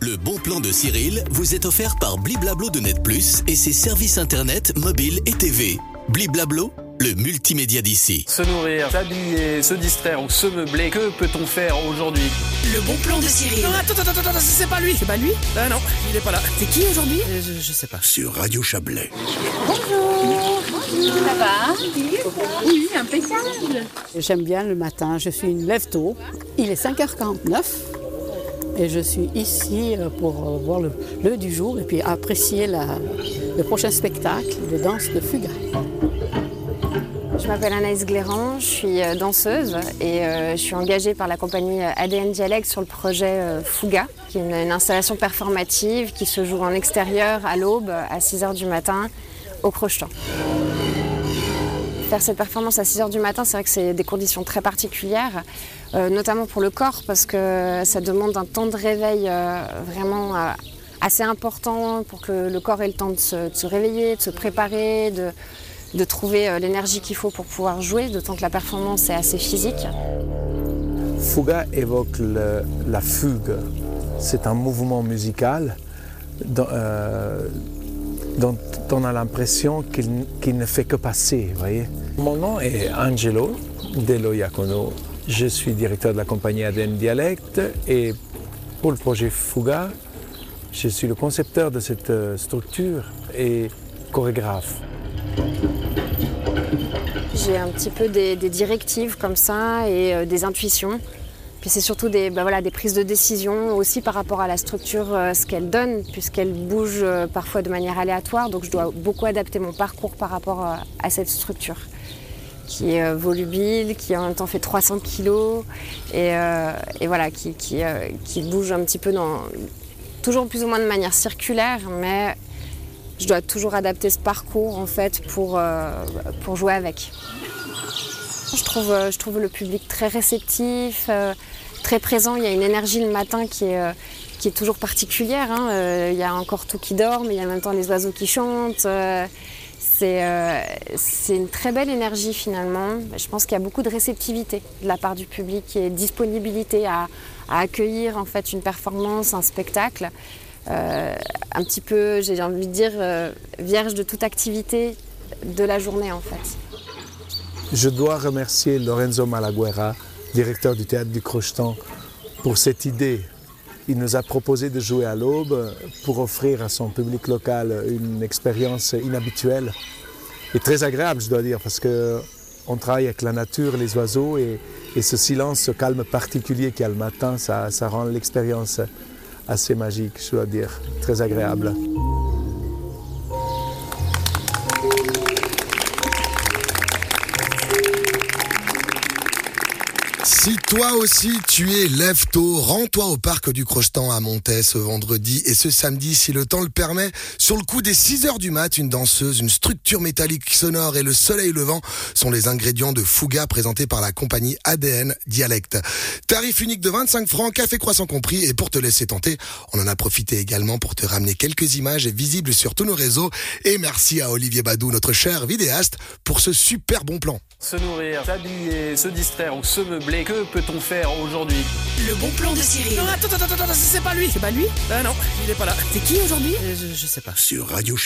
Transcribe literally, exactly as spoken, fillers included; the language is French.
Le bon plan de Cyril vous est offert par Bliblablo de Net Plus et ses services internet, mobile et T V. Bliblablo, le multimédia d'ici. Se nourrir, s'habiller, se distraire ou se meubler, que peut-on faire aujourd'hui? Le bon plan de Cyril. Non, attends, attends, attends, c'est pas lui. C'est pas lui? Ah non, il est pas là. C'est qui aujourd'hui? euh, je, je sais pas. Sur Radio Chablais. Bonjour. Ça va? Oui, impeccable. J'aime bien le matin, je suis une lève tôt. Il est cinq heures quarante-neuf et je suis ici pour voir le, le du jour et puis apprécier la, le prochain spectacle de danse de Fuga. Je m'appelle Anaïs Gléran, je suis danseuse et euh, je suis engagée par la compagnie A D N Dialect sur le projet euh, Fuga, qui est une, une installation performative qui se joue en extérieur à l'aube à six heures du matin au Crochetan. Faire cette performance à six heures du matin, c'est vrai que c'est des conditions très particulières, euh, notamment pour le corps, parce que ça demande un temps de réveil euh, vraiment euh, assez important pour que le corps ait le temps de se, de se réveiller, de se préparer, de, de trouver euh, l'énergie qu'il faut pour pouvoir jouer, d'autant que la performance est assez physique. Fuga évoque le, la fugue. C'est un mouvement musical dans, euh, dont on a l'impression qu'il, qu'il ne fait que passer, vous voyez. Mon nom est Angelo Dello Iacono. Je suis directeur de la compagnie A D N Dialect et pour le projet Fuga, je suis le concepteur de cette structure et chorégraphe. J'ai un petit peu des, des directives comme ça et euh, des intuitions. Puis c'est surtout des, ben voilà, des prises de décision aussi par rapport à la structure, euh, ce qu'elle donne, puisqu'elle bouge euh, parfois de manière aléatoire. Donc je dois beaucoup adapter mon parcours par rapport euh, à cette structure, qui est euh, volubile, qui en même temps fait trois cents kilos, et, euh, et voilà, qui, qui, euh, qui bouge un petit peu dans, toujours plus ou moins de manière circulaire, mais je dois toujours adapter ce parcours en fait pour, euh, pour jouer avec. Je trouve, je trouve le public très réceptif, euh, très présent. Il y a une énergie le matin qui est, euh, qui est toujours particulière. Hein. Euh, il y a encore tout qui dort, mais il y a en même temps les oiseaux qui chantent. Euh, c'est, euh, c'est une très belle énergie finalement. Je pense qu'il y a beaucoup de réceptivité de la part du public et de disponibilité à, à accueillir en fait une performance, un spectacle. Euh, un petit peu, j'ai envie de dire, euh, vierge de toute activité de la journée en fait. Je dois remercier Lorenzo Malaguerra, directeur du Théâtre du Crochetan, pour cette idée. Il nous a proposé de jouer à l'aube pour offrir à son public local une expérience inhabituelle et très agréable, je dois dire, parce qu'on travaille avec la nature, les oiseaux, et, et ce silence, ce calme particulier qu'il y a le matin, ça, ça rend l'expérience assez magique, je dois dire, très agréable. Si toi aussi tu es lève tôt, rends-toi au parc du Crochetan à Montaix ce vendredi et ce samedi si le temps le permet. Sur le coup des six heures du mat, une danseuse, une structure métallique sonore et le soleil levant sont les ingrédients de Fuga présentés par la compagnie A D N Dialect. Tarif unique de vingt-cinq francs, café croissant compris, et pour te laisser tenter, on en a profité également pour te ramener quelques images visibles sur tous nos réseaux. Et merci à Olivier Badou, notre cher vidéaste, pour ce super bon plan. Se nourrir, s'habiller, se distraire ou se meubler, que peut-on faire aujourd'hui? Le bon plan de Cyril. Non, attends, attends, attends, c'est pas lui. C'est pas lui? Ah non, il est pas là. C'est qui aujourd'hui? euh, je, je sais pas. Sur Radio